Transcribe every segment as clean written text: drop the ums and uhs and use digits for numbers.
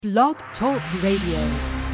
Blog Talk Radio.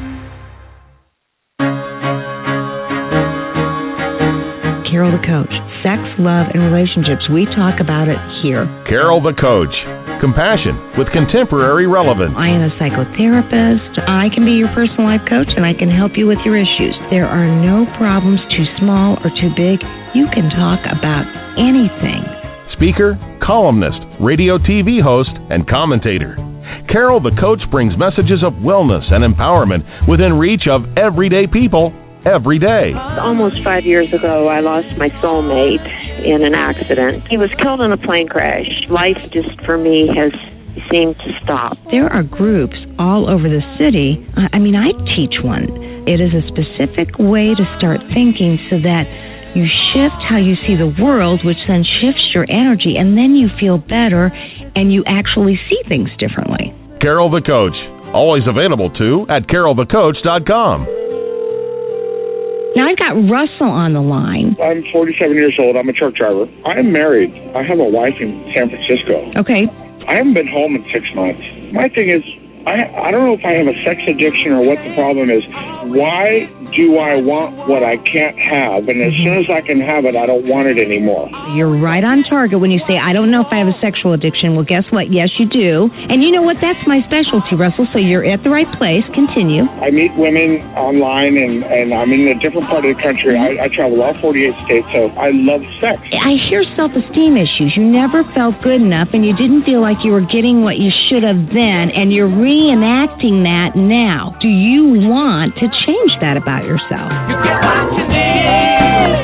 Carol the Coach. Sex, love, and relationships. We talk about it here. Carol the Coach. Compassion with contemporary relevance. I am a psychotherapist. I can be your personal life coach, and I can help you with your issues. There are no problems too small or too big. You can talk about anything. Speaker, columnist, radio TV host, and commentator. Carol the Coach brings messages of wellness and empowerment within reach of everyday people every day. Almost 5 years ago, I lost my soulmate in an accident. He was killed in a plane crash. Life just, for me, has seemed to stop. There are groups all over the city. I teach one. It is a specific way to start thinking so that you shift how you see the world, which then shifts your energy, and then you feel better and you actually see things differently. Carol the Coach. Always available, too, at carolthecoach.com. Now, I've got Russell on the line. I'm 47 years old. I'm a truck driver. I am married. I have a wife in San Francisco. Okay. I haven't been home in 6 months. My thing is, I don't know if I have a sex addiction or what the problem is. Why do I want what I can't have? And as soon as I can have it, I don't want it anymore. You're right on target when you say, I don't know if I have a sexual addiction. Well, guess what? Yes, you do. And you know what? That's my specialty, Russell. So you're at the right place. Continue. I meet women online, and I'm in a different part of the country. I travel all 48 states, so I love sex. I hear self-esteem issues. You never felt good enough, and you didn't feel like you were getting what you should have then, and you're reenacting that now. Do you want to change that about yourself? You get what you need.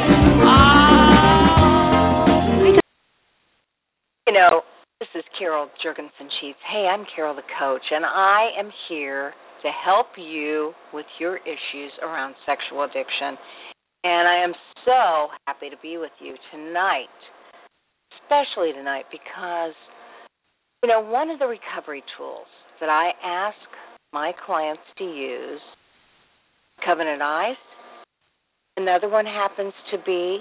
This is Carol Jurgensen-Sheets. Hey, I'm Carol the Coach, and I am here to help you with your issues around sexual addiction. And I am so happy to be with you tonight, especially tonight, because, one of the recovery tools that I ask my clients to use, Covenant Eyes. Another one happens to be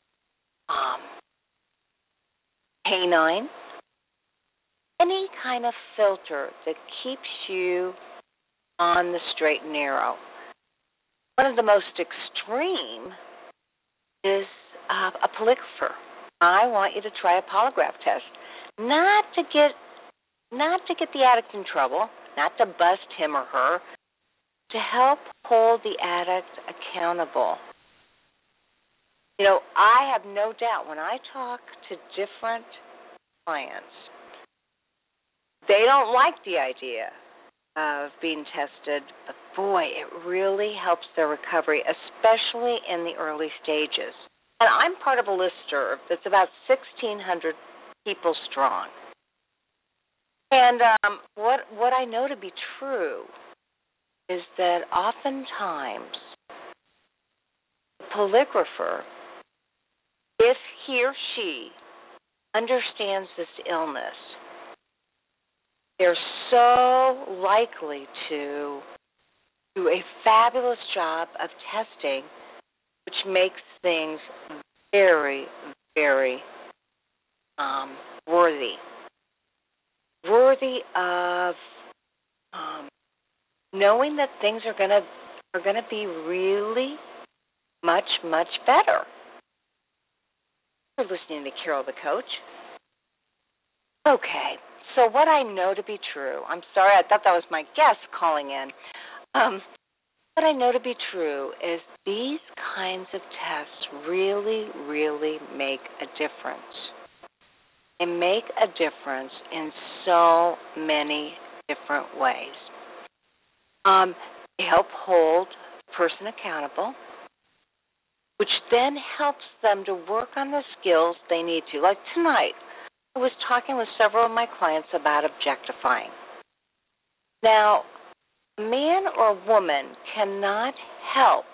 Canine. Any kind of filter that keeps you on the straight and narrow. One of the most extreme is a polygrapher. I want you to try a polygraph test, not to get the addict in trouble, not to bust him or her, to help hold the addict accountable. I have no doubt when I talk to different clients, they don't like the idea of being tested, but boy, it really helps their recovery, especially in the early stages. And I'm part of a listserv that's about 1,600 people strong. And what I know to be true is that oftentimes the polygrapher, if he or she understands this illness, they're so likely to do a fabulous job of testing, which makes things very, very worthy of knowing that things are gonna be really much, much better. You're listening to Carol the Coach. Okay, so what I know to be true, I'm sorry, I thought that was my guest calling in. What I know to be true is these kinds of tests really, really make a difference. They make a difference in so many different ways. They help hold the person accountable, which then helps them to work on the skills they need to. Like tonight, I was talking with several of my clients about objectifying. Now, a man or woman cannot help.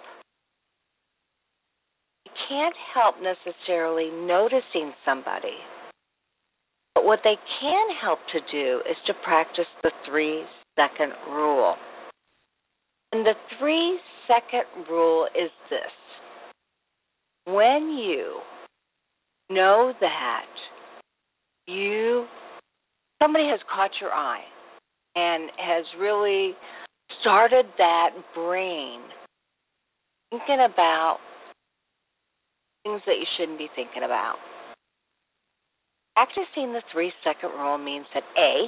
They can't help necessarily noticing somebody. But what they can help to do is to practice the 3-second rule. And the 3-second rule is this. When you know that somebody has caught your eye and has really started that brain thinking about things that you shouldn't be thinking about. Practicing the 3-second rule means that A,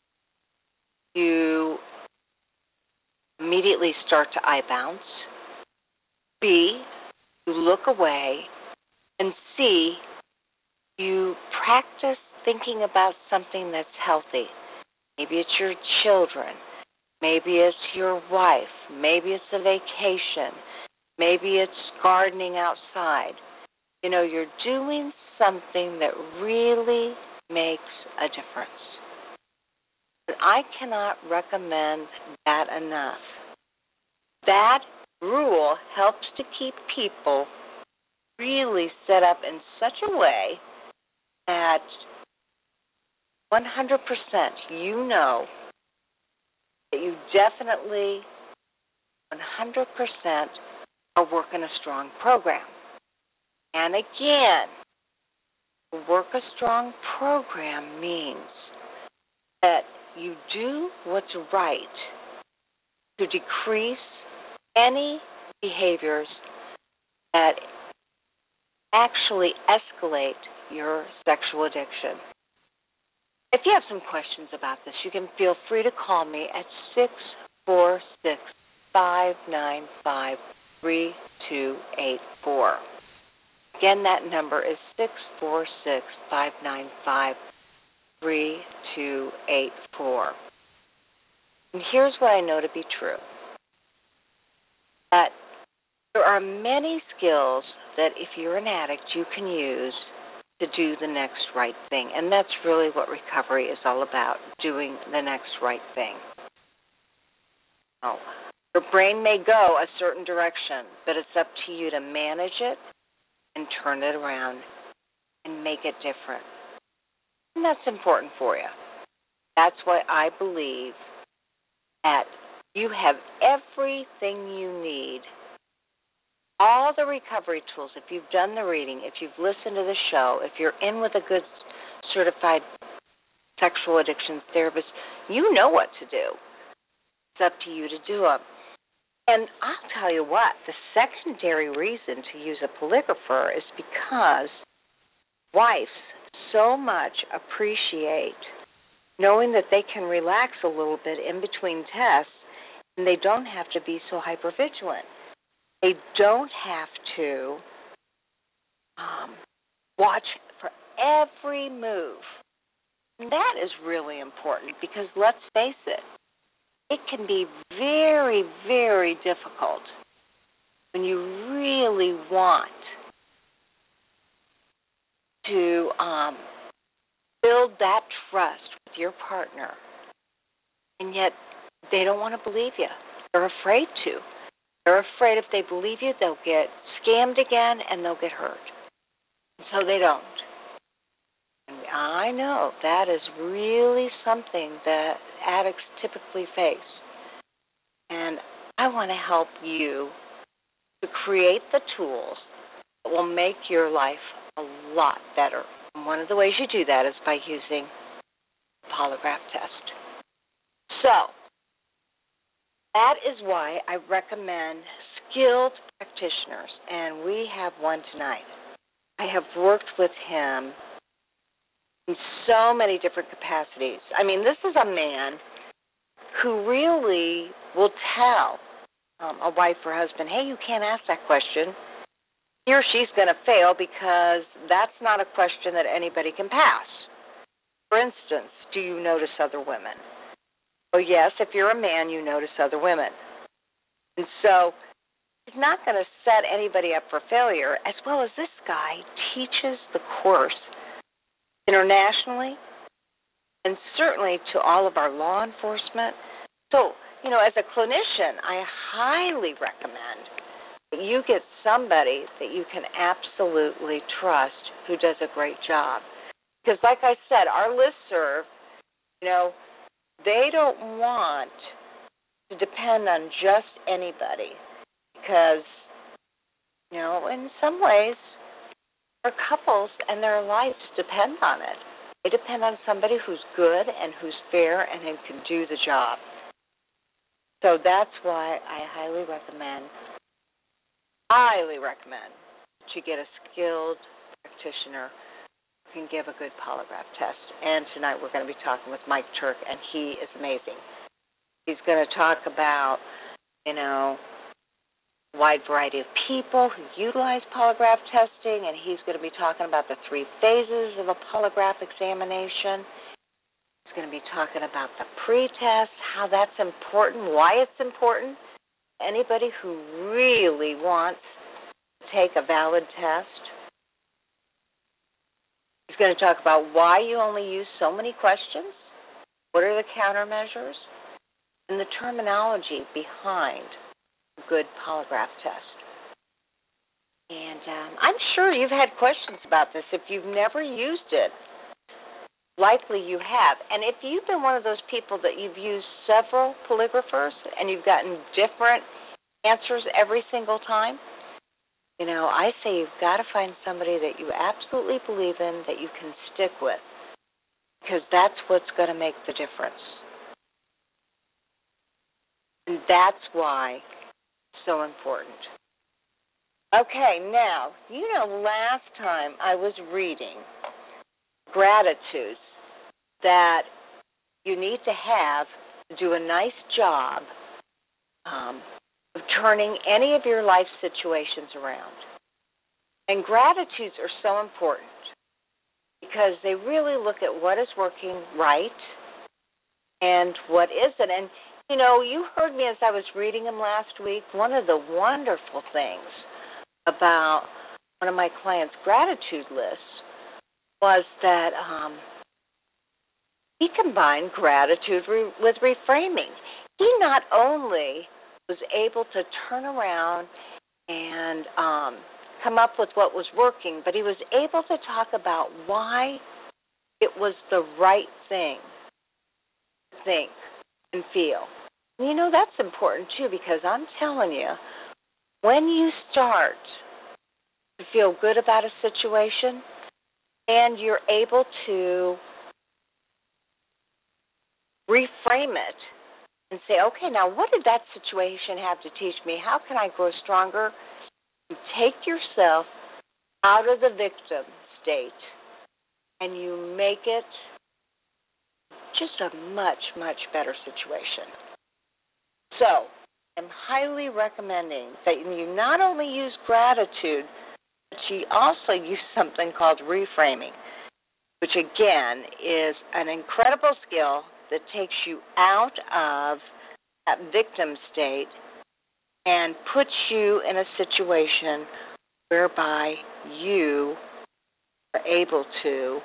you immediately start to eye bounce. B, you look away. And C, you practice thinking about something that's healthy. Maybe it's your children. Maybe it's your wife. Maybe it's a vacation. Maybe it's gardening outside. You know, you're doing something that really makes a difference. And I cannot recommend that enough. That rule helps to keep people really set up in such a way that 100% you know that you definitely 100% are working a strong program. And again, to work a strong program means that you do what's right to decrease any behaviors that actually escalate your sexual addiction. If you have some questions about this, you can feel free to call me at 646-595-3284. Again, that number is 646-595-3284. And here's what I know to be true. That there are many skills that if you're an addict, you can use to do the next right thing. And that's really what recovery is all about, doing the next right thing. Oh, your brain may go a certain direction, but it's up to you to manage it and turn it around and make it different. And that's important for you. That's why I believe that you have everything you need. All the recovery tools, if you've done the reading, if you've listened to the show, if you're in with a good certified sexual addiction therapist, you know what to do. It's up to you to do it. And I'll tell you what, the secondary reason to use a polygrapher is because wives so much appreciate knowing that they can relax a little bit in between tests and they don't have to be so hypervigilant. They don't have to watch for every move. And that is really important because let's face it, it can be very, very difficult when you really want to build that trust with your partner, and yet they don't want to believe you. They're afraid to. They're afraid if they believe you, they'll get scammed again and they'll get hurt. So they don't. And I know that is really something that addicts typically face. And I want to help you to create the tools that will make your life a lot better. And one of the ways you do that is by using the polygraph test. So, that is why I recommend skilled practitioners, and we have one tonight. I have worked with him in so many different capacities. I mean, this is a man who really will tell a wife or husband, hey, you can't ask that question. He or she's going to fail because that's not a question that anybody can pass. For instance, do you notice other women? Oh, yes, if you're a man, you notice other women. And so he's not going to set anybody up for failure, as well as this guy teaches the course internationally and certainly to all of our law enforcement. So, you know, as a clinician, I highly recommend that you get somebody that you can absolutely trust who does a great job. Because like I said, our listserv, you know, they don't want to depend on just anybody because, you know, in some ways, their couples and their lives depend on it. They depend on somebody who's good and who's fair and who can do the job. So that's why I highly recommend that you get a skilled practitioner who can give a good polygraph test. And tonight we're going to be talking with Mike Turk, and he is amazing. He's going to talk about, a wide variety of people who utilize polygraph testing, and he's going to be talking about the 3 phases of a polygraph examination. He's going to be talking about the pre-test, how that's important, why it's important. Anybody who really wants to take a valid test. He's going to talk about why you only use so many questions, what are the countermeasures, and the terminology behind a good polygraph test. And I'm sure you've had questions about this. If you've never used it, likely you have. And if you've been one of those people that you've used several polygraphers and you've gotten different answers every single time, I say you've got to find somebody that you absolutely believe in, that you can stick with, because that's what's going to make the difference. And that's why it's so important. Okay, now, last time I was reading gratitudes that you need to have to do a nice job of turning any of your life situations around. And gratitudes are so important because they really look at what is working right and what isn't. And, you heard me as I was reading them last week. One of the wonderful things about one of my clients' gratitude lists was that he combined gratitude with reframing. He not only was able to turn around and come up with what was working, but he was able to talk about why it was the right thing to think and feel. That's important, too, because I'm telling you, when you start to feel good about a situation and you're able to reframe it and say, okay, now what did that situation have to teach me? How can I grow stronger? You take yourself out of the victim state and you make it just a much, much better situation. So I'm highly recommending that you not only use gratitude, but you also use something called reframing, which again is an incredible skill that takes you out of that victim state and puts you in a situation whereby you are able to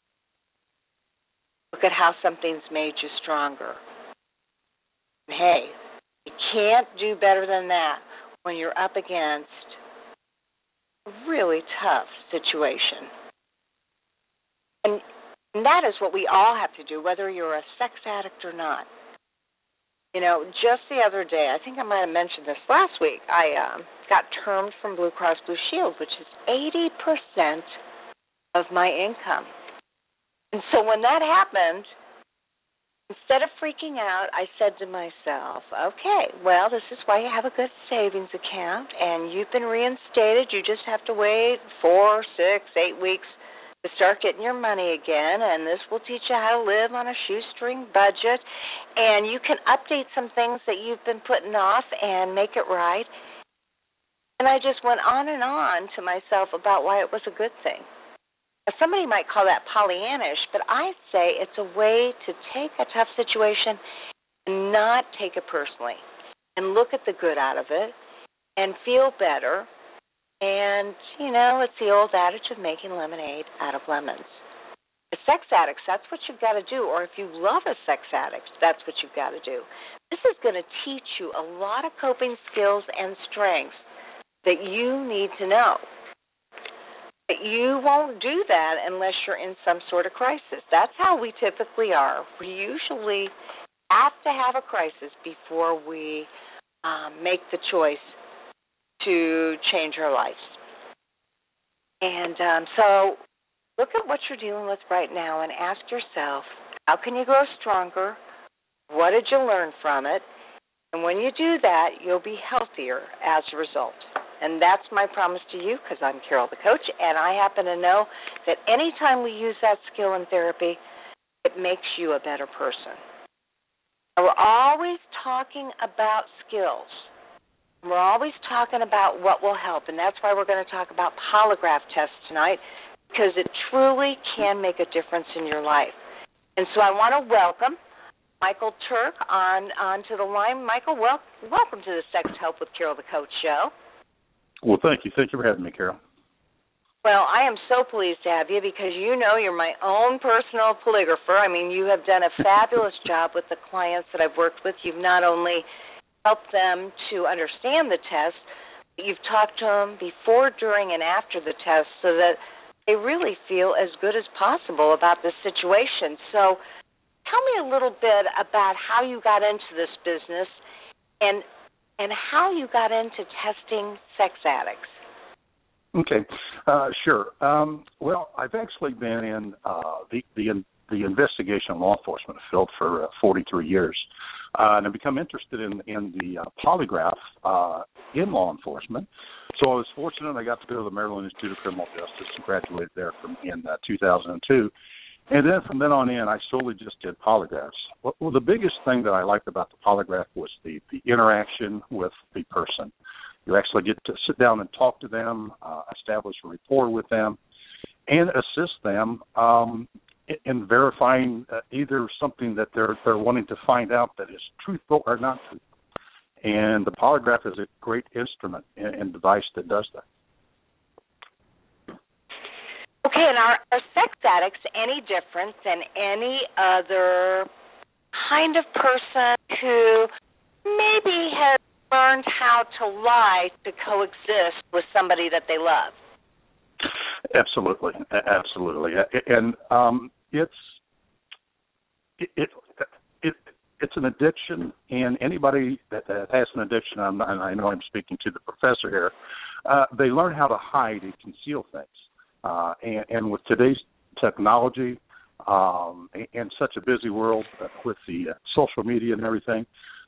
look at how something's made you stronger. And hey, you can't do better than that when you're up against a really tough situation. And that is what we all have to do, whether you're a sex addict or not. Just the other day, I think I might have mentioned this last week, I got termed from Blue Cross Blue Shield, which is 80% of my income. And so when that happened, instead of freaking out, I said to myself, okay, well, this is why you have a good savings account, and you've been reinstated. You just have to wait 4, 6, 8 weeks to start getting your money again, and this will teach you how to live on a shoestring budget, and you can update some things that you've been putting off and make it right. And I just went on and on to myself about why it was a good thing. Now, somebody might call that Pollyannish, but I say it's a way to take a tough situation and not take it personally and look at the good out of it and feel better. And, it's the old adage of making lemonade out of lemons. As sex addicts, that's what you've got to do. Or if you love a sex addict, that's what you've got to do. This is going to teach you a lot of coping skills and strengths that you need to know. But you won't do that unless you're in some sort of crisis. That's how we typically are. We usually have to have a crisis before we make the choice to change our lives. And so look at what you're dealing with right now and ask yourself, how can you grow stronger? What did you learn from it? And when you do that, you'll be healthier as a result. And that's my promise to you, because I'm Carol the coach, and I happen to know that anytime we use that skill in therapy, it makes you a better person. And we're always talking about skills. We're always talking about what will help, and that's why we're going to talk about polygraph tests tonight, because it truly can make a difference in your life. And so I want to welcome Michael Turk onto the line. Michael, welcome to the Sex Help with Carol the Coach show. Well, thank you. Thank you for having me, Carol. Well, I am so pleased to have you because you know you're my own personal polygrapher. I mean, you have done a fabulous job with the clients that I've worked with. You've not only helped them to understand the test, but you've talked to them before, during, and after the test so that they really feel as good as possible about this situation. So tell me a little bit about how you got into this business and how you got into testing sex addicts. Okay, sure. Well, I've actually been in the investigation law enforcement field for 43 years, and I've become interested in the polygraph in law enforcement. So I was fortunate I got to go to the Maryland Institute of Criminal Justice and graduated there in 2002. And then from then on in, I solely just did polygraphs. Well, the biggest thing that I liked about the polygraph was the interaction with the person. You actually get to sit down and talk to them, establish a rapport with them, and assist them in verifying either something that they're wanting to find out that is truthful or not truthful. And the polygraph is a great instrument and device that does that. Okay, and are sex addicts any different than any other kind of person who maybe has learned how to lie to coexist with somebody that they love? Absolutely, and it's an addiction, and anybody that has an addiction, and I know I'm speaking to the professor here, they learn how to hide and conceal things. And with today's technology and such a busy world with the social media and everything,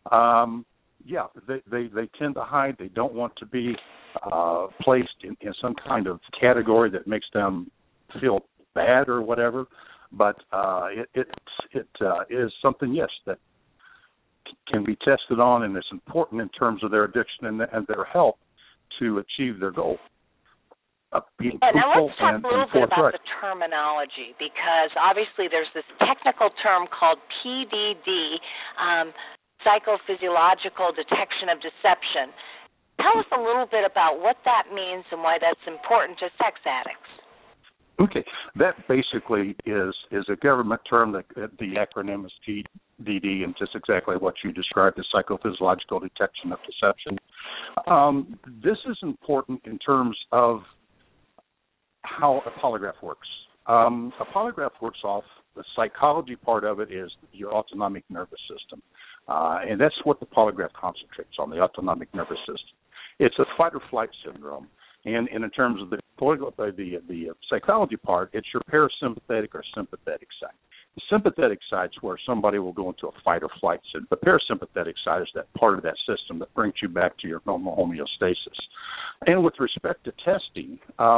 they tend to hide. They don't want to be placed in some kind of category that makes them feel bad or whatever. But it is something, yes, that can be tested on, and it's important in terms of their addiction and their help to achieve their goal. Now let's talk a little bit about the terminology, because obviously there's this technical term called PDD, psychophysiological detection of deception. Tell us a little bit about what that means and why that's important to sex addicts. Okay, that basically is a government term. That the acronym is PDD, and just exactly what you described as psychophysiological detection of deception. This is important in terms of how a polygraph works. A polygraph works off the psychology part of it is your autonomic nervous system, and that's what the polygraph concentrates on, the autonomic nervous system. It's a fight or flight syndrome, and in terms of the psychology part, it's your parasympathetic or sympathetic side. The sympathetic side is where somebody will go into a fight or flight syndrome. The parasympathetic side is that part of that system that brings you back to your normal homeostasis. And with respect to testing,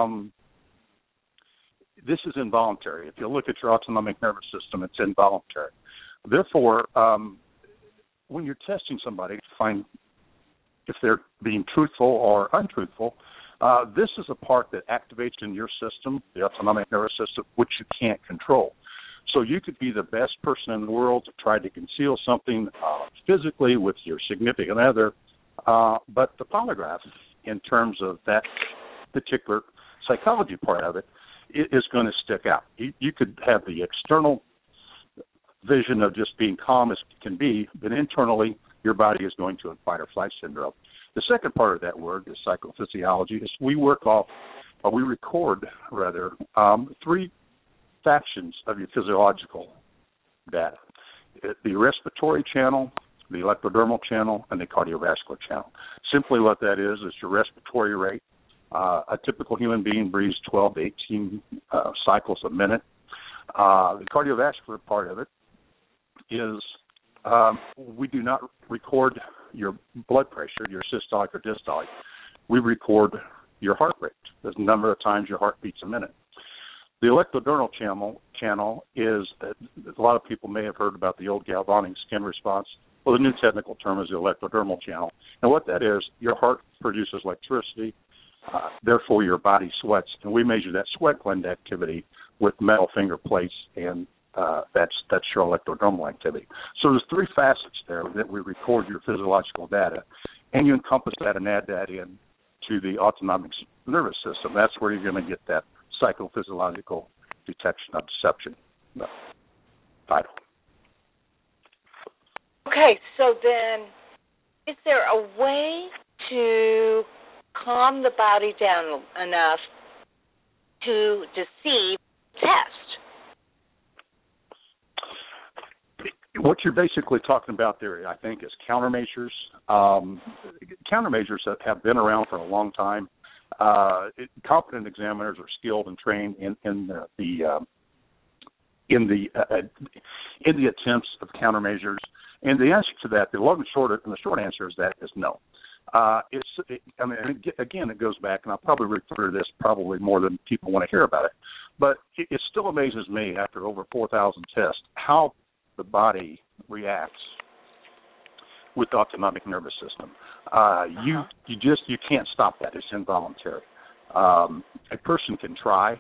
this is involuntary. If you look at your autonomic nervous system, it's involuntary. Therefore, when you're testing somebody to find if they're being truthful or untruthful, this is a part that activates in your system, the autonomic nervous system, which you can't control. So you could be the best person in the world to try to conceal something physically with your significant other, but the polygraph, in terms of that particular psychology part of it, is going to stick out. You could have the external vision of just being calm as can be, but internally your body is going to a fight or flight syndrome. The second part of that word, the psychophysiology, is we record three factions of your physiological data: the respiratory channel, the electrodermal channel, and the cardiovascular channel. Simply what that is your respiratory rate, A typical human being breathes 12 to 18 cycles a minute. The cardiovascular part of it is we do not record your blood pressure, your systolic or diastolic. We record your heart rate, the number of times your heart beats a minute. The electrodermal channel is, a lot of people may have heard about the old galvanic skin response. Well, the new technical term is the electrodermal channel. And what that is, your heart produces electricity, therefore your body sweats. And we measure that sweat gland activity with metal finger plates, and that's your electrodermal activity. So there's three facets there that we record your physiological data, and you encompass that and add that in to the autonomic nervous system. That's where you're going to get that psychophysiological detection of deception title. Okay, so then is there a way to calm the body down enough to deceive test? What you're basically talking about there, I think, is countermeasures. Countermeasures that have been around for a long time. Competent examiners are skilled and trained in the attempts of countermeasures. And the answer to that, the short answer is that is no. Again, it goes back, and I'll probably refer to this probably more than people want to hear about it. But it still amazes me after over 4,000 tests how the body reacts with the autonomic nervous system. You can't stop that. It's involuntary. A person can try.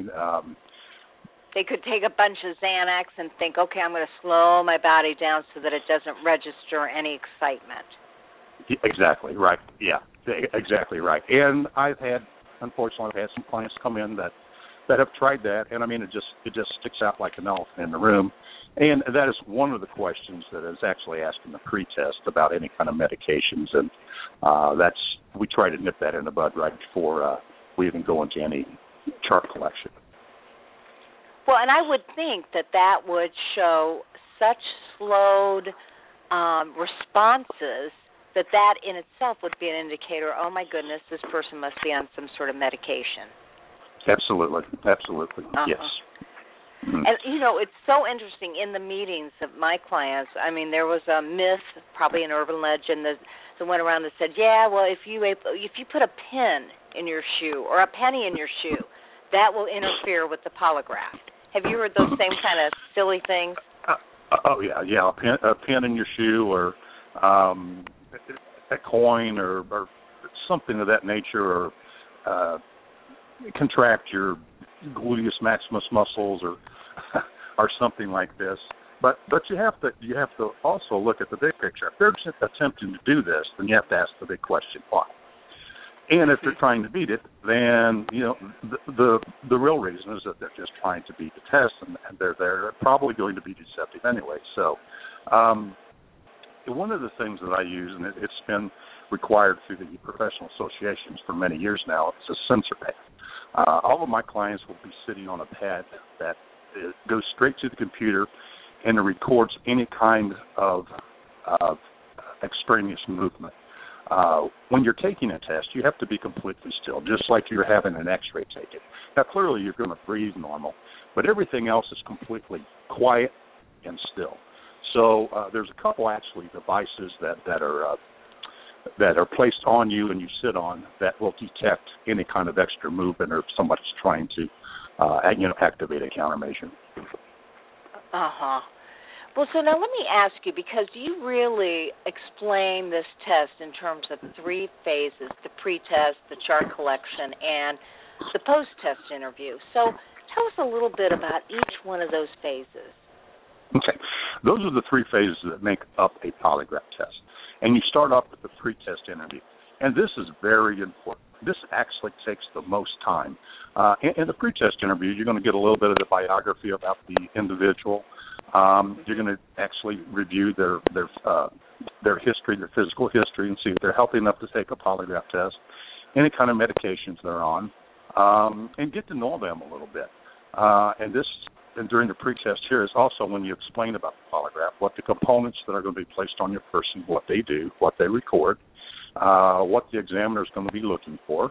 They could take a bunch of Xanax and think, okay, I'm going to slow my body down so that it doesn't register any excitement. Exactly right. Yeah, exactly right. And unfortunately, I've had some clients come in that have tried that, and it just sticks out like an elephant in the room. And that is one of the questions that is actually asked in the pre-test about any kind of medications, and we try to nip that in the bud right before we even go into any chart collection. Well, and I would think that would show such slowed responses that in itself would be an indicator, oh my goodness, this person must be on some sort of medication. Absolutely. Uh-huh. Yes. Mm-hmm. And, it's so interesting in the meetings of my clients. There was a myth, probably an urban legend, that went around that said, yeah, well, if you put a pin in your shoe or a penny in your shoe, that will interfere with the polygraph. Have you heard those same kind of silly things? Yeah. A pin in your shoe, or a coin, or something of that nature, or contract your gluteus maximus muscles, or something like this. But you have to also look at the big picture. If they're attempting to do this, then you have to ask the big question, why? And if they're trying to beat it, then the real reason is that they're just trying to beat the test, and they're probably going to be deceptive anyway. So one of the things that I use, and it's been required through the professional associations for many years now, is a sensor pad. All of my clients will be sitting on a pad that goes straight to the computer, and it records any kind of extraneous movement. When you're taking a test, you have to be completely still, just like you're having an X-ray taken. Now, clearly, you're going to breathe normal, but everything else is completely quiet and still. So there's a couple, actually, devices that are placed on you and you sit on that will detect any kind of extra movement or if somebody's trying to activate a countermeasure. Uh-huh. Well, so now let me ask you, because you really explain this test in terms of three phases, the pre-test, the chart collection, and the post-test interview. So tell us a little bit about each one of those phases. Okay. Those are the three phases that make up a polygraph test. And you start off with the pre-test interview. And this is very important. This actually takes the most time. In the pre-test interview, you're going to get a little bit of the biography about the individual. You're going to actually review their history, their physical history, and see if they're healthy enough to take a polygraph test, any kind of medications they're on, and get to know them a little bit. And during the pre-test here is also when you explain about the polygraph, what the components that are going to be placed on your person, what they do, what they record, what the examiner is going to be looking for.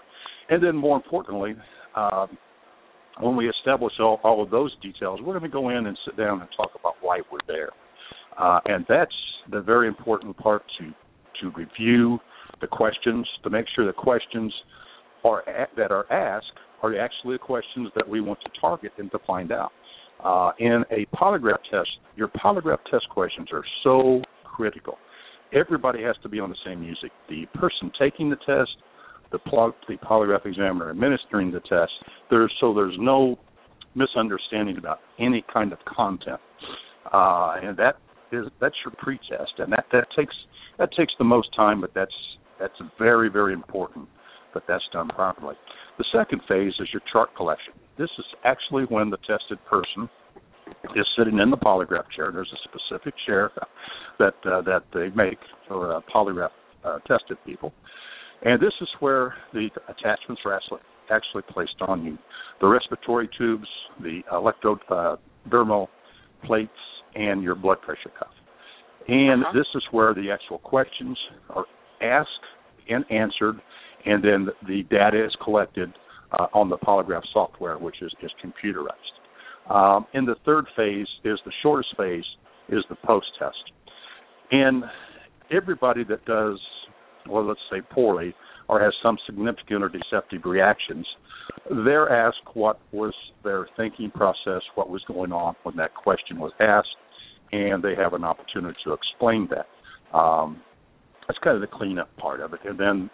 And then more importantly, when we establish all of those details, we're going to go in and sit down and talk about why we're there. And that's the very important part, to review the questions, to make sure the questions that are asked are actually the questions that we want to target and to find out. In a polygraph test, your polygraph test questions are so critical. Everybody has to be on the same music. The person taking the test, the polygraph examiner administering the test. There's no misunderstanding about any kind of content, and that's your pretest, and that takes the most time, but that's very, very important that that's done properly. The second phase is your chart collection. This is actually when the tested person is sitting in the polygraph chair. There's a specific chair that they make for polygraph tested people. And this is where the attachments are actually placed on you. The respiratory tubes, the electrodermal plates, and your blood pressure cuff. And this is where the actual questions are asked and answered, and then the data is collected on the polygraph software, which is computerized. And the third phase is the shortest phase, is the post-test. And everybody that does, well, let's say poorly, or has some significant or deceptive reactions, they're asked what was their thinking process, what was going on when that question was asked, and they have an opportunity to explain that. That's kind of the cleanup part of it. And then,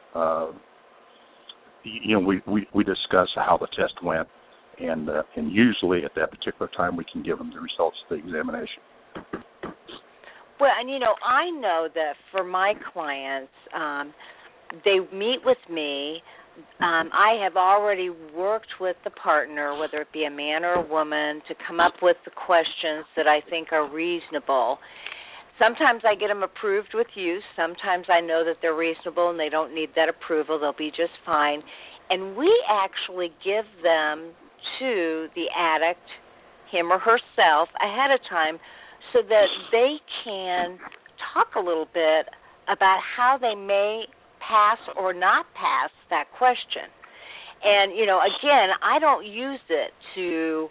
we discuss how the test went, and usually at that particular time we can give them the results of the examination. Well, and I know that for my clients, they meet with me. I have already worked with the partner, whether it be a man or a woman, to come up with the questions that I think are reasonable. Sometimes I get them approved with you. Sometimes I know that they're reasonable and they don't need that approval. They'll be just fine. And we actually give them to the addict, him or herself, ahead of time so that they can talk a little bit about how they may pass or not pass that question. And, again, I don't use it to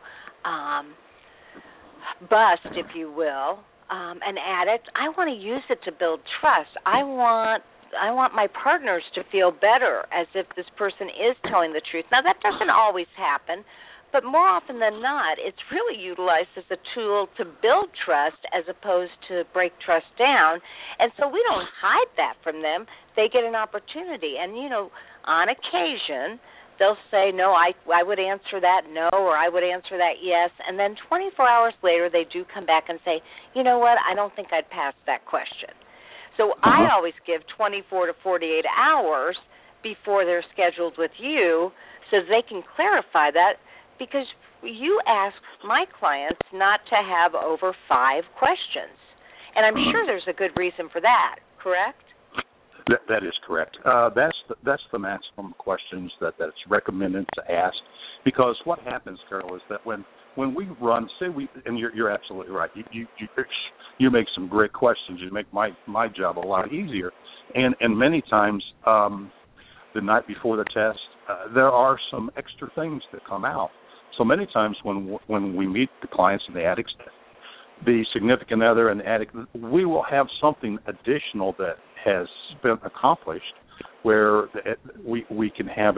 bust, if you will, an addict. I want to use it to build trust. I want my partners to feel better as if this person is telling the truth. Now, that doesn't always happen, but more often than not, it's really utilized as a tool to build trust as opposed to break trust down. And so we don't hide that from them. They get an opportunity. And, on occasion, they'll say, no, I would answer that no, or I would answer that yes. And then 24 hours later, they do come back and say, you know what, I don't think I'd pass that question. So I always give 24 to 48 hours before they're scheduled with you so they can clarify that, because you ask my clients not to have over 5 questions. And I'm sure there's a good reason for that, correct? That is correct. That's the maximum questions that's recommended to ask, because what happens, Carol, is that when we run, and you're absolutely right. You make some great questions. You make my job a lot easier. And many times, the night before the test, there are some extra things that come out. So many times when we meet the clients and the addicts, the significant other and the addict, we will have something additional that has been accomplished where we can have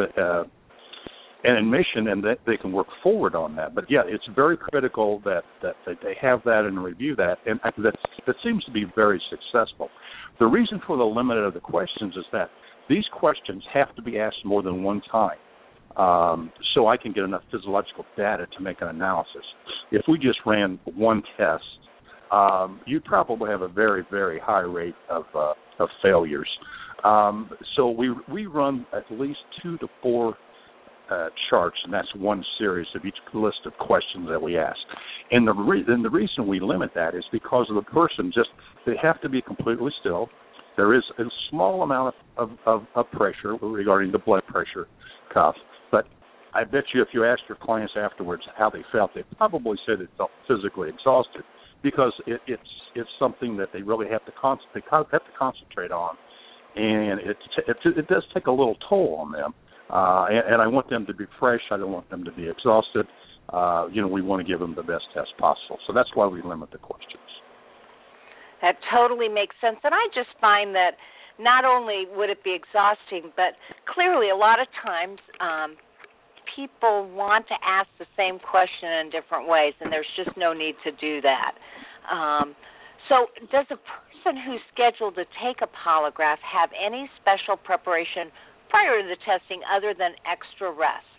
an admission and that they can work forward on that. But, yeah, it's very critical that they have that and review that, and that seems to be very successful. The reason for the limit of the questions is that these questions have to be asked more than one time. So I can get enough physiological data to make an analysis. If we just ran one test, you'd probably have a very, very high rate of failures. So we run at least 2 to 4 charts, and that's one series of each list of questions that we ask. And the reason we limit that is because of the person. They have to be completely still. There is a small amount of pressure regarding the blood pressure cuff. But I bet you if you asked your clients afterwards how they felt, they probably said they felt physically exhausted, because it's something that they really have to concentrate on, and it does take a little toll on them. And I want them to be fresh. I don't want them to be exhausted. We want to give them the best test possible. So that's why we limit the questions. That totally makes sense. And I just find that not only would it be exhausting, but clearly a lot of times people want to ask the same question in different ways, and there's just no need to do that. So does a person who's scheduled to take a polygraph have any special preparation prior to the testing other than extra rest?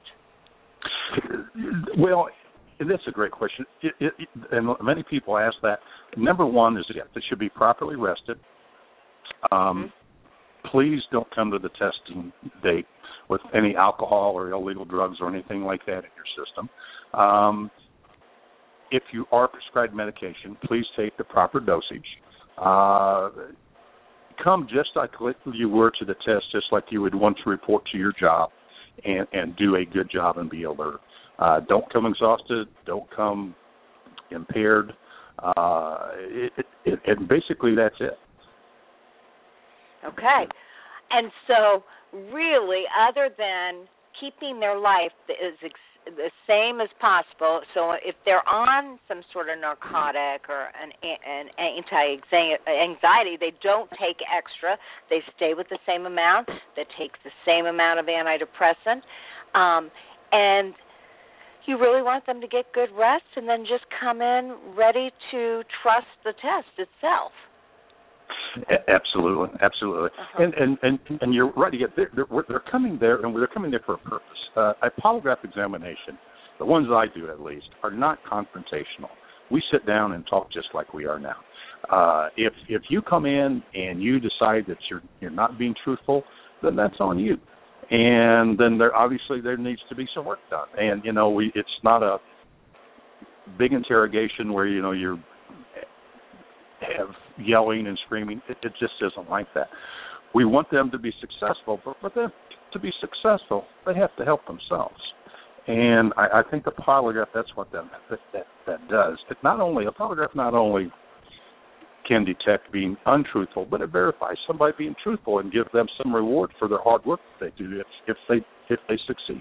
Well, that's a great question. And many people ask that. Number one is, yes, they should be properly rested. Please don't come to the testing date with any alcohol or illegal drugs or anything like that in your system. If you are prescribed medication, please take the proper dosage. Come just like you were to the test, just like you would want to report to your job and do a good job and be alert. Don't come exhausted. Don't come impaired. And basically that's it. Okay. And so really, other than keeping their life the same as possible, so if they're on some sort of narcotic or an anti-anxiety, they don't take extra. They stay with the same amount. They take the same amount of antidepressant. And you really want them to get good rest and then just come in ready to trust the test itself. Absolutely. And you're right. They're coming there, and they're coming there for a purpose. A polygraph examination, the ones I do at least, are not confrontational. We sit down and talk just like we are now. If you come in and you decide that you're not being truthful, then that's on you. And then there needs to be some work done. And it's not a big interrogation where you're have yelling and screaming. It just isn't like that. We want them to be successful, but for them to be successful, they have to help themselves. And I think the polygraph, that's what that does. A polygraph not only can detect being untruthful, but it verifies somebody being truthful and gives them some reward for their hard work that they do if they succeed.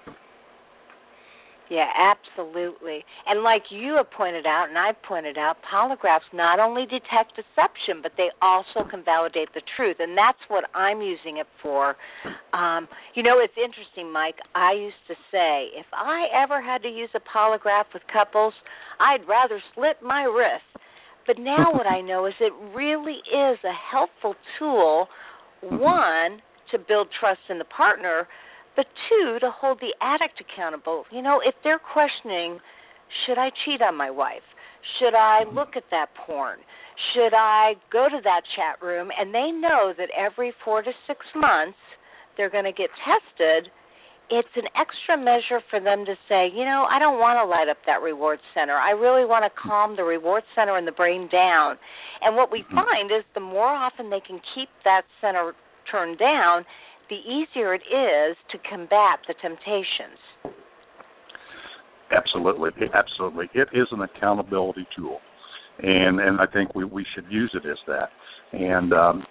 Yeah, absolutely. And like you have pointed out, and I've pointed out, polygraphs not only detect deception, but they also can validate the truth, and that's what I'm using it for. It's interesting, Mike. I used to say, if I ever had to use a polygraph with couples, I'd rather slit my wrist. But now what I know is it really is a helpful tool, one, to build trust in the partner, but two, to hold the addict accountable. If they're questioning, should I cheat on my wife? Should I look at that porn? Should I go to that chat room? And they know that every 4 to 6 months they're going to get tested. It's an extra measure for them to say, I don't want to light up that reward center. I really want to calm the reward center and the brain down. And what we find is the more often they can keep that center turned down, the easier it is to combat the temptations. Absolutely. It is an accountability tool, and I think we should use it as that. And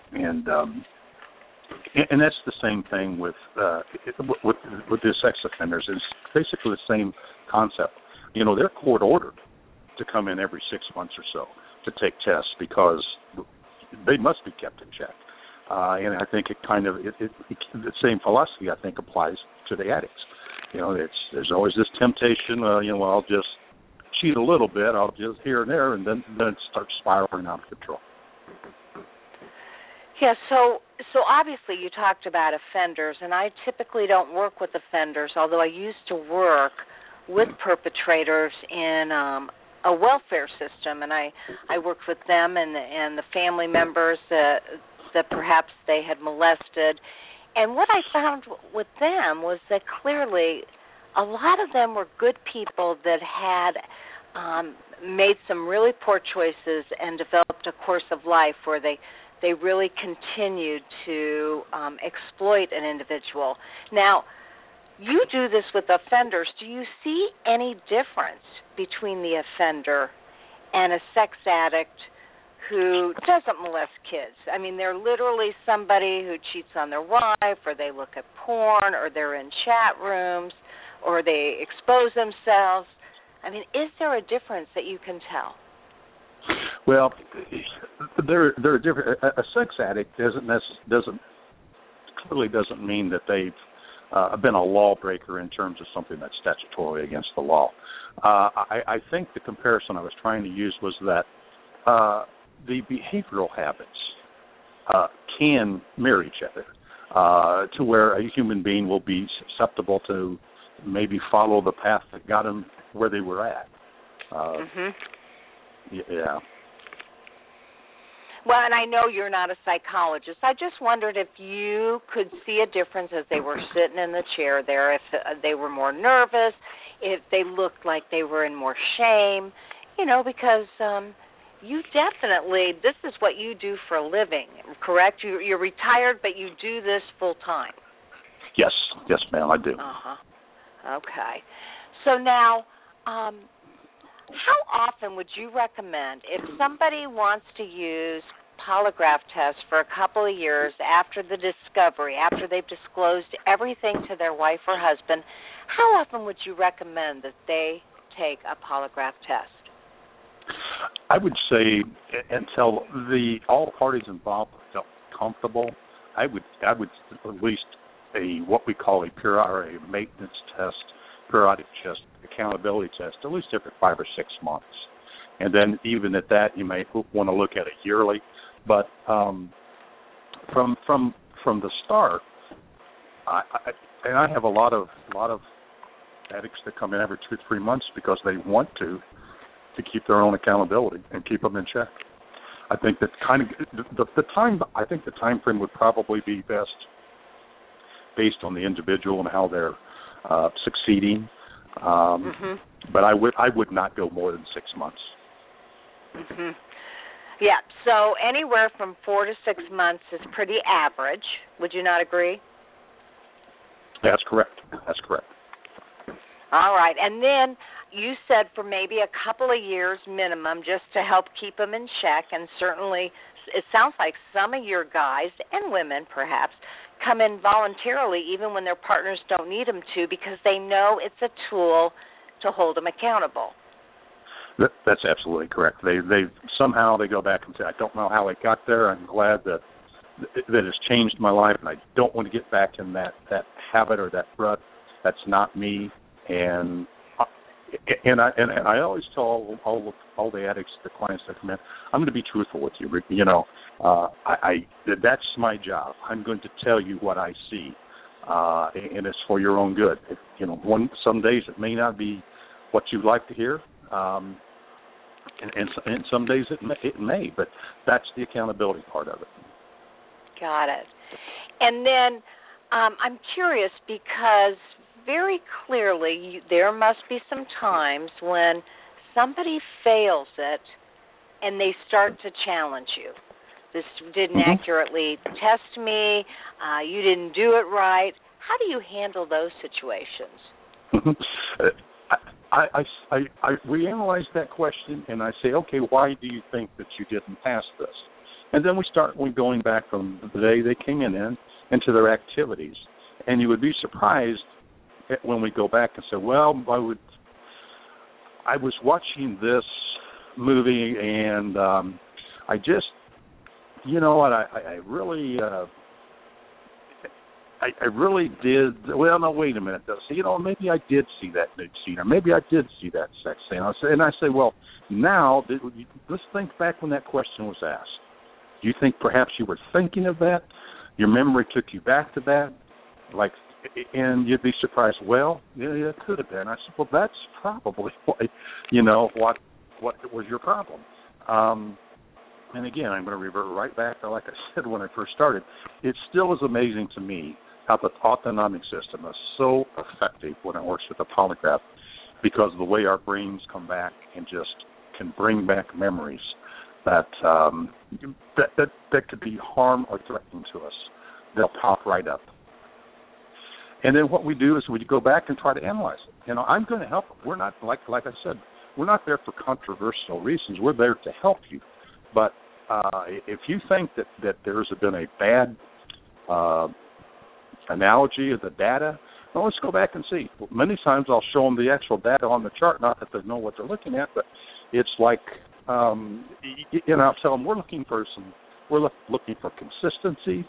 that's the same thing with the sex offenders. It's basically the same concept. They're court ordered to come in every 6 months or so to take tests because they must be kept in check. And I think the same philosophy, I think, applies to the addicts. There's always this temptation, I'll just cheat a little bit, I'll just here and there, and then it starts spiraling out of control. Yeah, so obviously you talked about offenders, and I typically don't work with offenders, although I used to work with perpetrators in a welfare system, and I worked with them and the family members that perhaps they had molested. And what I found with them was that clearly a lot of them were good people that had made some really poor choices and developed a course of life where they really continued to exploit an individual. Now, you do this with offenders. Do you see any difference between the offender and a sex addict who doesn't molest kids. I mean, they're literally somebody who cheats on their wife, or they look at porn, or they're in chat rooms, or they expose themselves. I mean, is there a difference that you can tell? Well, there are different. A sex addict doesn't mean that they've been a lawbreaker in terms of something that's statutorily against the law. I think the comparison I was trying to use was that the behavioral habits can mirror each other to where a human being will be susceptible to maybe follow the path that got them where they were at. Yeah. Well, and I know you're not a psychologist. I just wondered if you could see a difference as they were sitting in the chair there, if they were more nervous, if they looked like they were in more shame, because you definitely, this is what you do for a living, correct? You're retired, but you do this full time. Yes, ma'am, I do. Okay. So now, how often would you recommend, if somebody wants to use polygraph tests for a couple of years after the discovery, after they've disclosed everything to their wife or husband, how often would you recommend that they take a polygraph test? I would say until all parties involved felt comfortable, I would at least what we call a maintenance test, periodic test, accountability test, at least every 5 or 6 months. And then even at that, you may want to look at it yearly. But from the start, I have a lot of addicts that come in every 2 or 3 months because they want to keep their own accountability and keep them in check. I think that the time frame would probably be best based on the individual and how they're succeeding. But I would not go more than 6 months. Yeah, so anywhere from 4 to 6 months is pretty average. Would you not agree? That's correct. All right, and then you said for maybe a couple of years minimum just to help keep them in check, and certainly it sounds like some of your guys and women perhaps come in voluntarily even when their partners don't need them to because they know it's a tool to hold them accountable. That's absolutely correct. They somehow go back and say, I don't know how I got there. I'm glad that it's changed my life, and I don't want to get back in that habit or that rut. That's not me. And I always tell all the addicts, the clients that come in, I'm going to be truthful with you. That's my job. I'm going to tell you what I see, and it's for your own good. Some days it may not be what you'd like to hear, and some days it may, but that's the accountability part of it. Got it. And then I'm curious because very clearly there must be some times when somebody fails it and they start to challenge you. This didn't accurately test me. You didn't do it right. How do you handle those situations? We analyze that question, and I say, okay, why do you think that you didn't pass this? And then we start going back from the day they came in into their activities. And you would be surprised when we go back and say, well, I was watching this movie, and I just, I really did. Well, no, wait a minute. Maybe I did see that nude scene, or maybe I did see that sex scene. And I say, well, now let's think back when that question was asked. Do you think perhaps you were thinking of that? Your memory took you back to that, and you'd be surprised. Well, yeah, it could have been. I said, well, that's probably what was your problem. And again, I'm going to revert right back to, like I said when I first started, it still is amazing to me how the autonomic system is so effective when it works with a polygraph, because of the way our brains come back and just can bring back memories that could be harm or threatening to us. They'll pop right up. And then what we do is we go back and try to analyze it. I'm going to help them. We're not, like I said, we're not there for controversial reasons. We're there to help you. But if you think that there's been a bad analogy of the data, well, let's go back and see. Many times I'll show them the actual data on the chart, not that they know what they're looking at, but it's like, I'll tell them we're looking for consistency,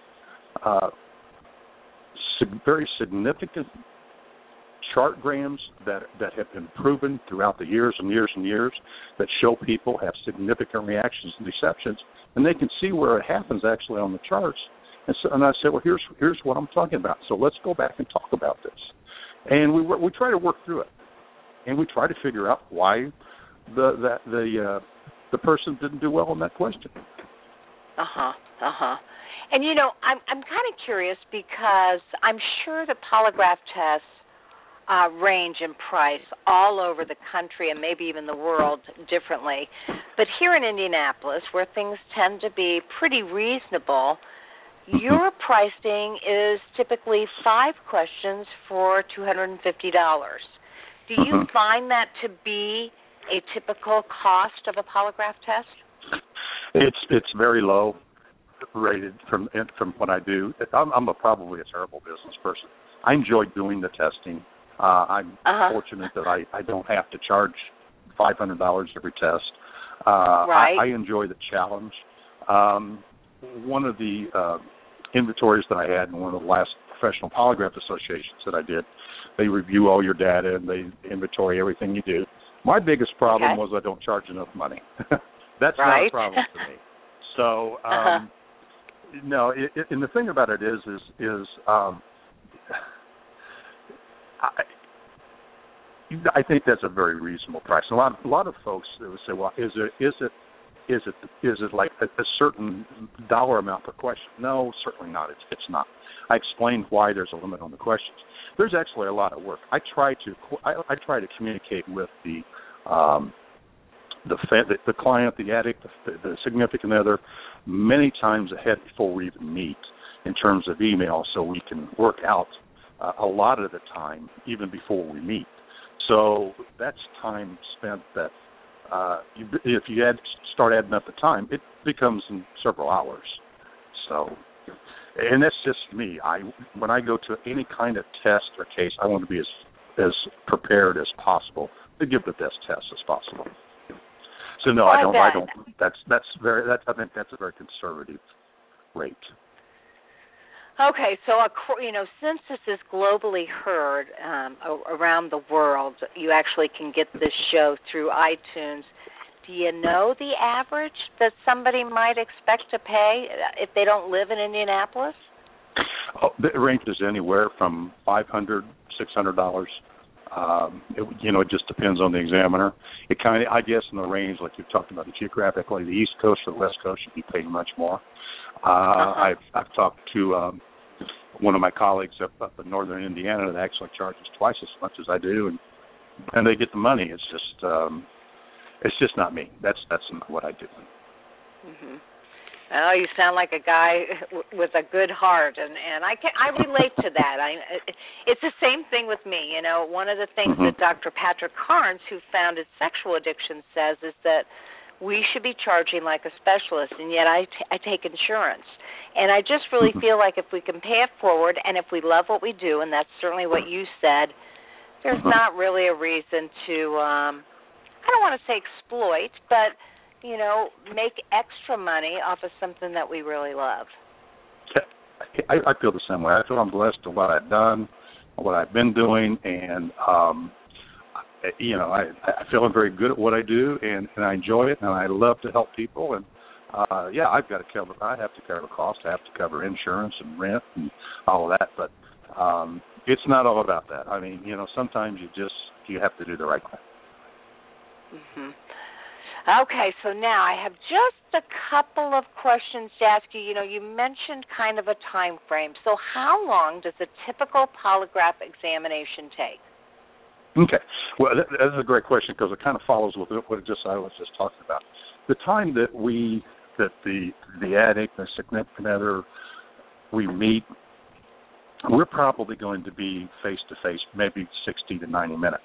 very significant chartgrams that have been proven throughout the years and years and years that show people have significant reactions and deceptions, and they can see where it happens actually on the charts. And I said, well, here's what I'm talking about. So let's go back and talk about this. And we try to work through it, and we try to figure out why the person didn't do well on that question. And I'm kind of curious because I'm sure the polygraph tests range in price all over the country and maybe even the world differently. But here in Indianapolis, where things tend to be pretty reasonable, your pricing is typically 5 questions for $250. Do you find that to be a typical cost of a polygraph test? It's very low rated from what I do. I'm probably a terrible business person. I enjoy doing the testing. I'm fortunate that I don't have to charge $500 every test. Right. I enjoy the challenge. One of the inventories that I had in one of the last professional polygraph associations that I did, they review all your data and they inventory everything you do. My biggest problem was I don't charge enough money. That's not a problem to me. So, no, and the thing about it is I think that's a very reasonable price. A lot of folks would say, well, is it like a certain dollar amount per question? No, certainly not. It's not. I explained why there's a limit on the questions. There's actually a lot of work. I try to communicate with the client, the addict, the significant other, many times ahead before we even meet in terms of email, so we can work out a lot of the time even before we meet. So that's time spent that if you start adding up the time, it becomes in several hours. So, and that's just me. When I go to any kind of test or case, I want to be as prepared as possible to give the best test as possible. So no, I don't. I think that's a very conservative rate. Okay, so since this is globally heard around the world, you actually can get this show through iTunes. Do you know the average that somebody might expect to pay if they don't live in Indianapolis? Oh, the range is anywhere from $500, $600. It just depends on the examiner. It I guess, in the range, like you've talked about, geographically, the East Coast or the West Coast should be paid much more. I've talked to one of my colleagues up in northern Indiana that actually charges twice as much as I do, and they get the money. It's just not me. That's not what I do. Mm-hmm. Oh, you sound like a guy with a good heart, and I relate to that. It's the same thing with me. One of the things that Dr. Patrick Carnes, who founded Sexual Addiction, says is that we should be charging like a specialist, and yet I take insurance. And I just really feel like if we can pay it forward, and if we love what we do, and that's certainly what you said, there's not really a reason to, I don't want to say exploit, but make extra money off of something that we really love. I feel the same way. I feel I'm blessed to what I've done, what I've been doing, and I feel I'm very good at what I do, and I enjoy it, and I love to help people. And I've got to cover. I have to cover costs. I have to cover insurance and rent and all of that. But it's not all about that. I mean, sometimes you have to do the right thing. Mm-hmm. Okay, so now I have just a couple of questions to ask you. You mentioned kind of a time frame. So how long does a typical polygraph examination take? Okay. Well, that's a great question because it kind of follows with what I was just talking about. The time that the addict, the significant other, we meet, we're probably going to be face-to-face maybe 60 to 90 minutes.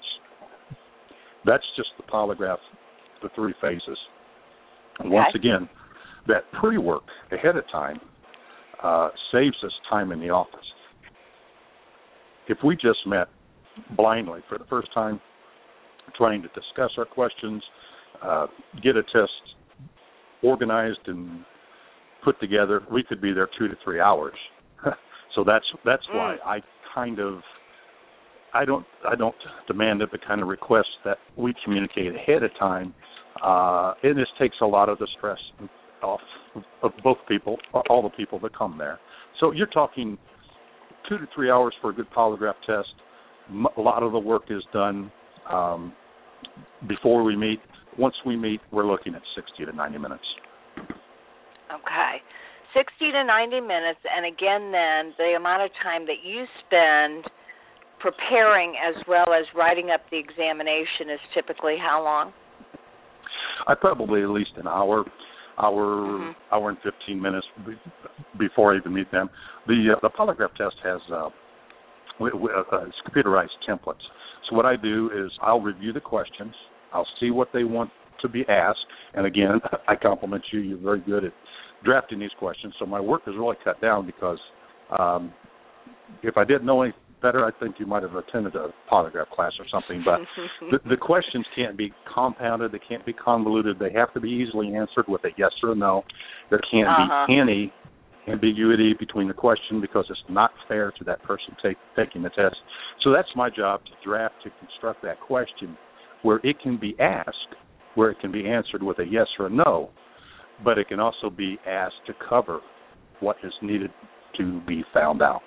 That's just the polygraph, the 3 phases. And once again, that pre-work ahead of time saves us time in the office. If we just met blindly for the first time, trying to discuss our questions, get a test organized and put together, we could be there 2 to 3 hours. So that's why I don't demand it, but kind of request that we communicate ahead of time. And this takes a lot of the stress off of both people, all the people that come there. So you're talking 2 to 3 hours for a good polygraph test. A lot of the work is done before we meet. Once we meet, we're looking at 60 to 90 minutes. Okay. 60 to 90 minutes, and again then, the amount of time that you spend preparing as well as writing up the examination is typically how long? I probably at least an hour and 15 minutes before I even meet them. The polygraph test has computerized templates. So what I do is I'll review the questions. I'll see what they want to be asked. And again, I compliment you. You're very good at drafting these questions. So my work is really cut down because if I didn't know any better, I think you might have attended a polygraph class or something. But the questions can't be compounded. They can't be convoluted. They have to be easily answered with a yes or a no. There can't be any ambiguity between the question because it's not fair to that person taking the test. So that's my job, to draft, to construct that question where it can be asked, where it can be answered with a yes or a no, but it can also be asked to cover what is needed to be found out.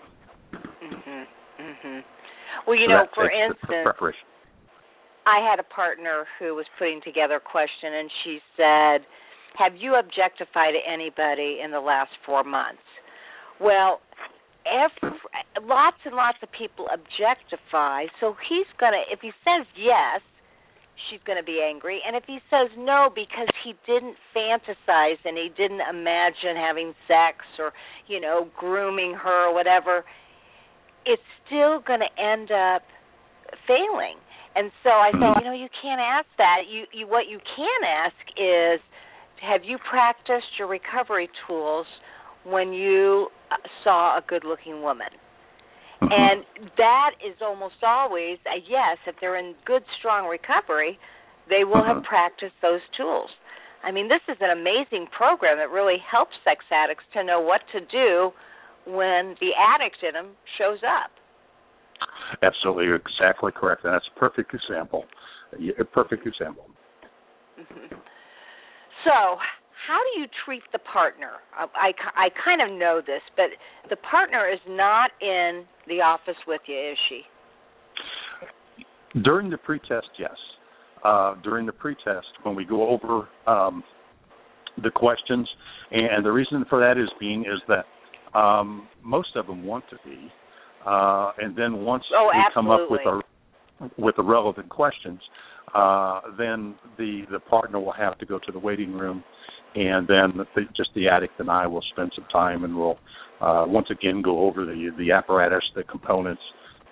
Well, you know, for instance, I had a partner who was putting together a question, and she said, have you objectified anybody in the last 4 months? Well, lots and lots of people objectify, so he's going to, if he says yes, she's going to be angry, and if he says no because he didn't fantasize and he didn't imagine having sex or, you know, grooming her or whatever, it's still going to end up failing. And so I thought, you know, you can't ask that. You what you can ask is, have you practiced your recovery tools when you saw a good-looking woman? And that is almost always a yes. If they're in good, strong recovery, they will have practiced those tools. I mean, this is an amazing program that really helps sex addicts to know what to do when the addict in them shows up. Absolutely, you're exactly correct. And that's a perfect example. A perfect example. So, how do you treat the partner? I kind of know this, but the partner is not in the office with you, is she? During the pretest, yes. During the pretest, when we go over the questions, and the reason for that is that most of them want to be, and then once we come up with the relevant questions, then the partner will have to go to the waiting room, and then the addict and I will spend some time, and we'll once again go over the apparatus, the components,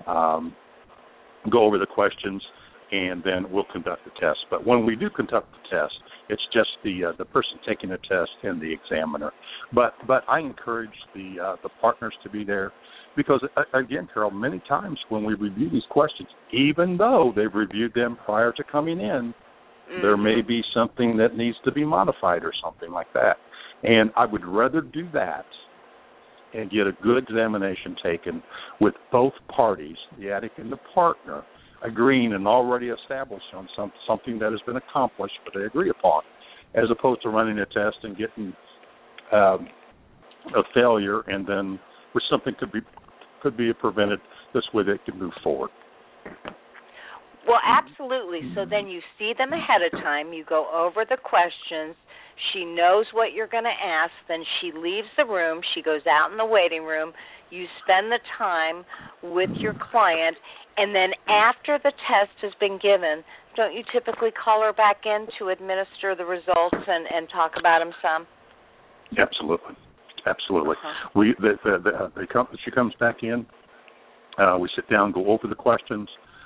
go over the questions, and then we'll conduct the test. But when we do conduct the test, it's just the person taking the test and the examiner. But I encourage the partners to be there because, again, Carol, many times when we review these questions, even though they've reviewed them prior to coming in, there may be something that needs to be modified or something like that. And I would rather do that and get a good examination taken with both parties, the addict and the partner, agreeing and already established on something that has been accomplished but they agree upon, as opposed to running a test and getting a failure and then where something could be prevented. This way they can move forward. Well, absolutely. So then you see them ahead of time. You go over the questions. She knows what you're going to ask. Then she leaves the room. She goes out in the waiting room. You spend the time with your client. And then after the test has been given, don't you typically call her back in to administer the results and talk about them some? Absolutely. Absolutely. She comes back in. We sit down, go over the questions.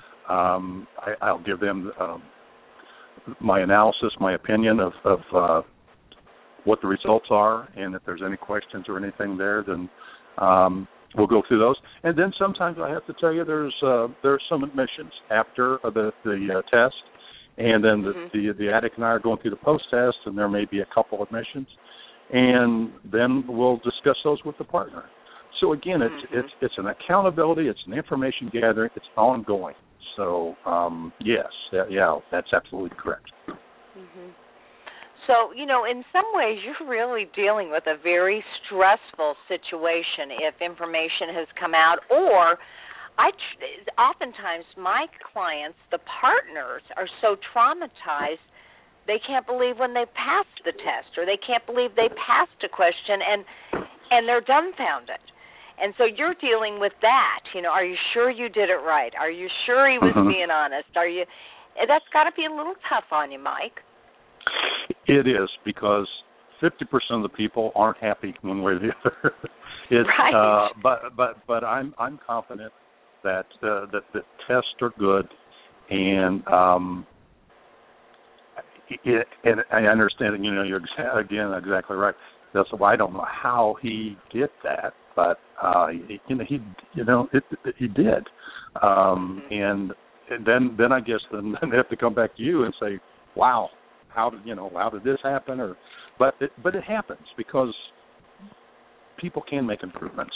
I'll give them my analysis, my opinion of what the results are, and if there's any questions or anything there, then we'll go through those. And then sometimes I have to tell you there's some admissions after the test, and then the addict and I are going through the post-test, and there may be a couple admissions, and then we'll discuss those with the partner. So again, it's an accountability, it's an information gathering, it's ongoing. So yes, that's absolutely correct. Mm-hmm. So, in some ways, you're really dealing with a very stressful situation if information has come out, or oftentimes my clients, the partners, are so traumatized they can't believe when they passed the test, or they can't believe they passed a question, and they're dumbfounded. And so you're dealing with that. Are you sure you did it right? Are you sure he was being honest? That's got to be a little tough on you, Mike. It is, because 50% of the people aren't happy one way or the other. Right. But I'm confident that the tests are good, and I understand that you're exactly right. That's why I don't know how he did that, but he did, and then I guess then they have to come back to you and say, wow. How did this happen? But it happens because people can make improvements.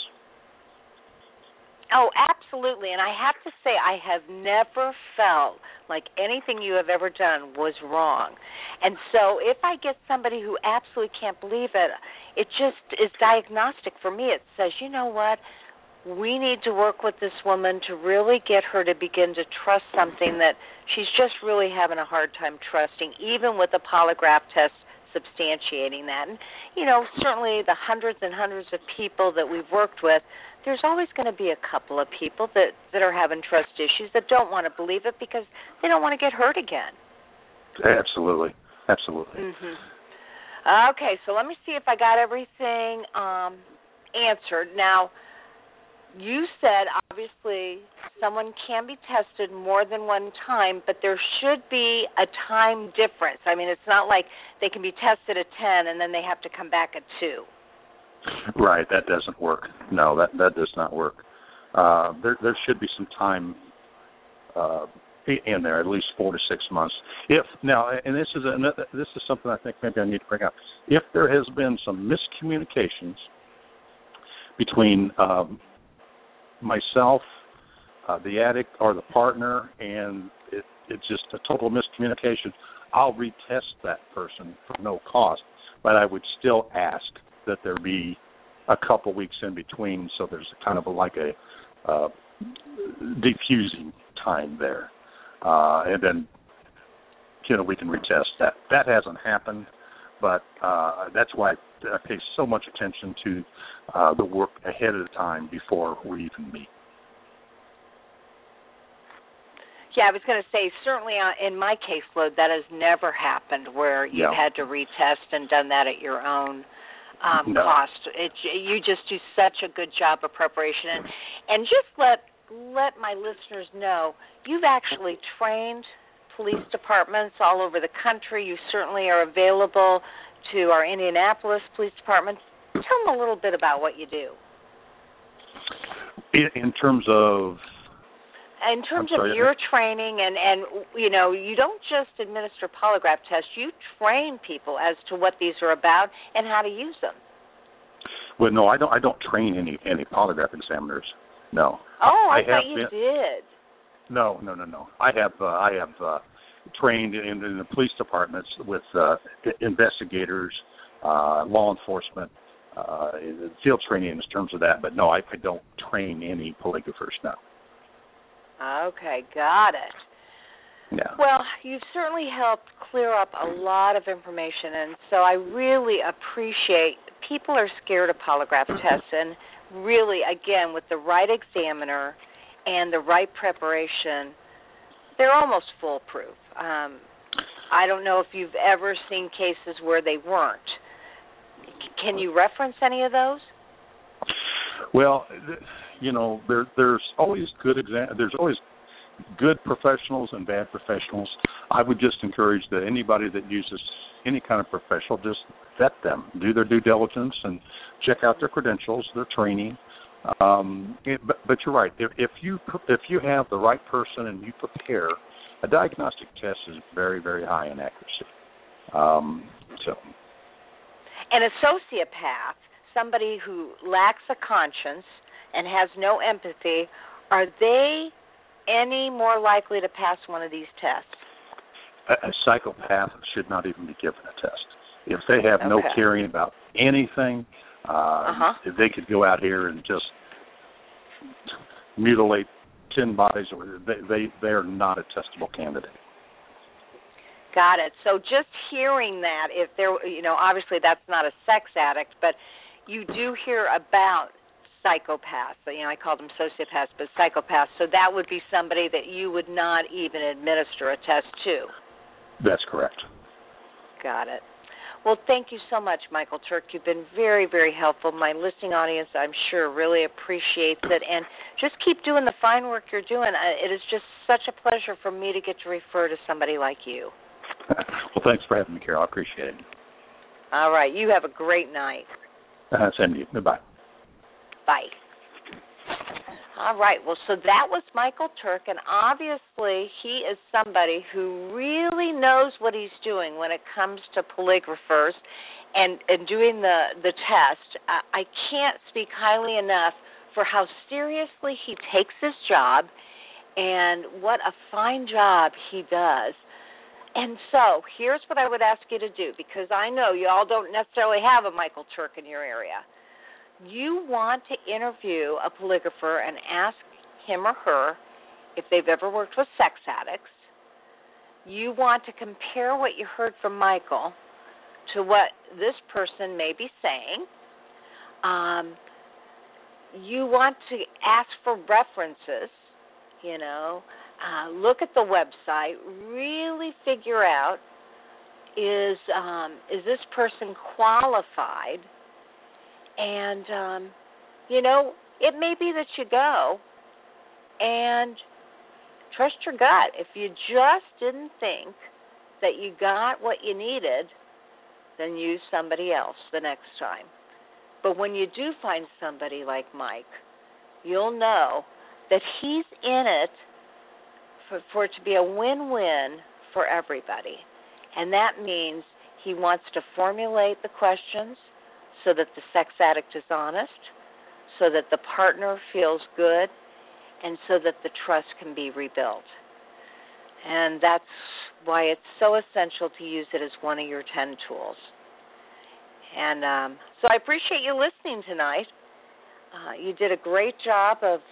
Oh, absolutely. And I have to say, I have never felt like anything you have ever done was wrong. And so if I get somebody who absolutely can't believe it, it just is diagnostic for me. It says, you know what? We need to work with this woman to really get her to begin to trust something that she's just really having a hard time trusting, even with the polygraph test substantiating that. And, certainly the hundreds and hundreds of people that we've worked with, there's always going to be a couple of people that are having trust issues that don't want to believe it because they don't want to get hurt again. Absolutely. Mm-hmm. Okay, so let me see if I got everything answered. Now, you said, obviously, someone can be tested more than one time, but there should be a time difference. I mean, it's not like they can be tested at 10 and then they have to come back at 2. Right, that doesn't work. No, that does not work. There should be some time in there, at least 4 to 6 months. This is something I think maybe I need to bring up. If there has been some miscommunications between myself, the addict, or the partner, and it's just a total miscommunication, I'll retest that person for no cost, but I would still ask that there be a couple weeks in between, so there's kind of like a diffusing time there, and then we can retest that. That hasn't happened, but that's why I pay so much attention to the work ahead of the time before we even meet. Yeah, I was going to say, certainly in my caseload, that has never happened where you've had to retest and done that at your own cost. You just do such a good job of preparation. And just let my listeners know, you've actually trained police departments all over the country. You certainly are available to our Indianapolis Police Department. Tell them a little bit about what you do. In terms of your training, and you don't just administer polygraph tests. You train people as to what these are about and how to use them. Well, no, I don't train any polygraph examiners. No. Oh, I thought you did. No. I have trained in the police departments with investigators, law enforcement, field training in terms of that. But no, I don't train any polygraphers now. Okay, got it. Yeah. Well, you've certainly helped clear up a lot of information, and so I really appreciate people are scared of polygraph tests, and really, again, with the right examiner and the right preparation, they're almost foolproof. I don't know if you've ever seen cases where they weren't. Can you reference any of those? Well, there's always there's always good professionals and bad professionals. I would just encourage that anybody that uses any kind of professional, just vet them, do their due diligence, and check out their credentials, their training. But you're right. If you have the right person and you prepare, a diagnostic test is very, very high in accuracy. And a sociopath, somebody who lacks a conscience and has no empathy, are they any more likely to pass one of these tests? A psychopath should not even be given a test. If they have no caring about anything, if they could go out here and just mutilate 10 bodies, they are not a testable candidate. Got it. So just hearing that, if there, obviously that's not a sex addict, but you do hear about psychopaths. I call them sociopaths, but psychopaths. So that would be somebody that you would not even administer a test to. That's correct. Got it. Well, thank you so much, Michael Turk. You've been very, very helpful. My listening audience, I'm sure, really appreciates it. And just keep doing the fine work you're doing. It is just such a pleasure for me to get to refer to somebody like you. Well, thanks for having me, Carol. I appreciate it. All right. You have a great night. Same to you. Goodbye. Bye. All right. Well, so that was Michael Turk, and obviously he is somebody who really knows what he's doing when it comes to polygraphers and doing the test. I can't speak highly enough for how seriously he takes his job and what a fine job he does. And so here's what I would ask you to do, because I know you all don't necessarily have a Michael Turk in your area. You want to interview a polygrapher and ask him or her if they've ever worked with sex addicts. You want to compare what you heard from Michael to what this person may be saying. You want to ask for references, look at the website, really figure out, is this person qualified? And, it may be that you go and trust your gut. If you just didn't think that you got what you needed, then use somebody else the next time. But when you do find somebody like Mike, you'll know that he's in it for it to be a win-win for everybody. And that means he wants to formulate the questions so that the sex addict is honest, so that the partner feels good, and so that the trust can be rebuilt. And that's why it's so essential to use it as one of your 10 tools. And so I appreciate you listening tonight. You did a great job of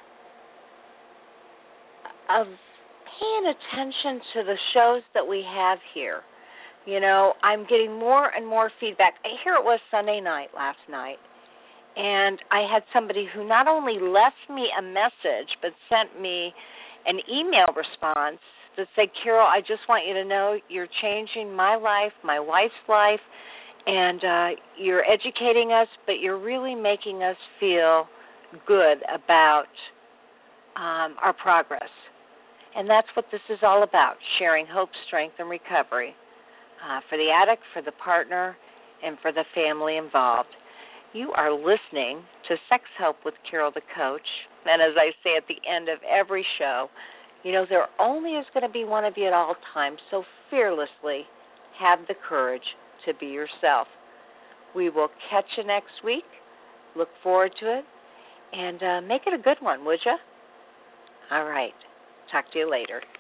paying attention to the shows that we have here. I'm getting more and more feedback. Here it was Sunday night last night, and I had somebody who not only left me a message but sent me an email response that said, Carol, I just want you to know you're changing my life, my wife's life, and you're educating us, but you're really making us feel good about our progress. And that's what this is all about, sharing hope, strength, and recovery for the addict, for the partner, and for the family involved. You are listening to Sex Help with Carol the Coach. And as I say at the end of every show, there only is going to be one of you at all times, so fearlessly have the courage to be yourself. We will catch you next week. Look forward to it. And make it a good one, would you? All right. Talk to you later.